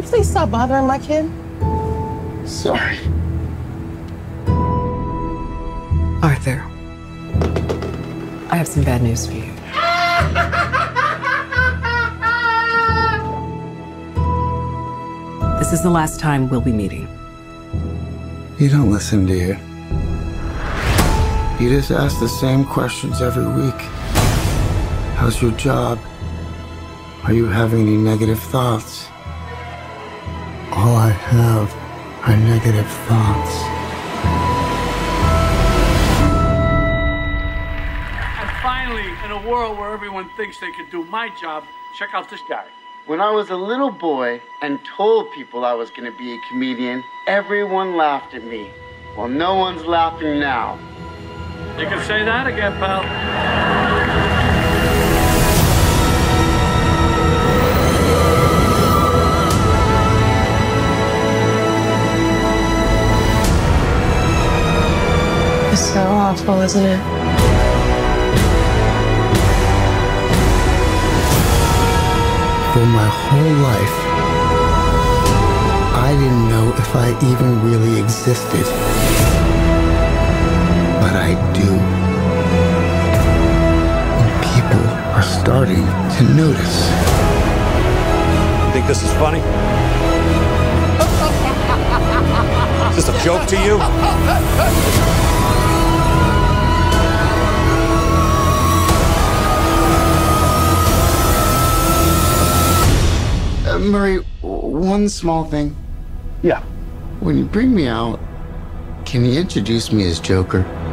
please stop bothering my kid? Sorry. Arthur, I have some bad news for you. This is the last time we'll be meeting. You don't listen, do you? You just ask the same questions every week. How's your job? Are you having any negative thoughts? All I have are negative thoughts. And finally, in a world where everyone thinks they could do my job, check out this guy. When I was a little boy and told people I was going to be a comedian, everyone laughed at me. Well, no one's laughing now. You can say that again, pal. It's so awful, isn't it? For my whole life, I didn't know if I even really existed. But I do. And people are starting to notice. You think this is funny? Is this a joke to you? Murray, one small thing. Yeah. When you bring me out, can you introduce me as Joker?